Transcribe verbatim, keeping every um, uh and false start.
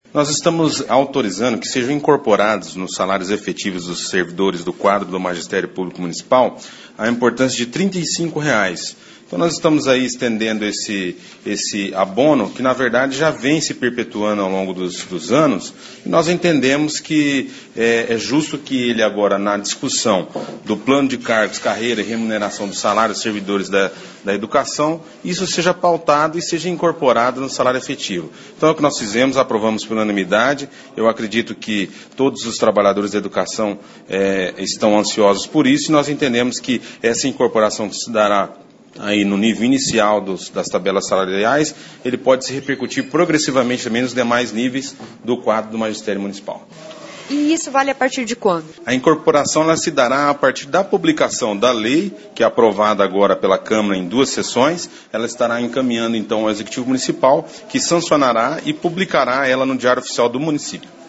Nós estamos autorizando que sejam incorporados nos salários efetivos dos servidores do quadro do Magistério Público Municipal a importância de trinta e cinco reais. Então nós estamos aí estendendo esse, esse abono, que na verdade já vem se perpetuando ao longo dos, dos anos, e nós entendemos que é, é justo que ele agora, na discussão do plano de cargos, carreira e remuneração dos salários dos servidores da, da educação, isso seja pautado e seja incorporado no salário efetivo. Então é o que nós fizemos, aprovamos por unanimidade. Eu acredito que todos os trabalhadores da educação é, estão ansiosos por isso, e nós entendemos que essa incorporação que se dará aí no nível inicial dos, das tabelas salariais, ele pode se repercutir progressivamente também nos demais níveis do quadro do Magistério Municipal. E isso vale a partir de quando? A incorporação ela se dará a partir da publicação da lei, que é aprovada agora pela Câmara em duas sessões. Ela estará encaminhando então ao Executivo Municipal, que sancionará e publicará ela no Diário Oficial do município.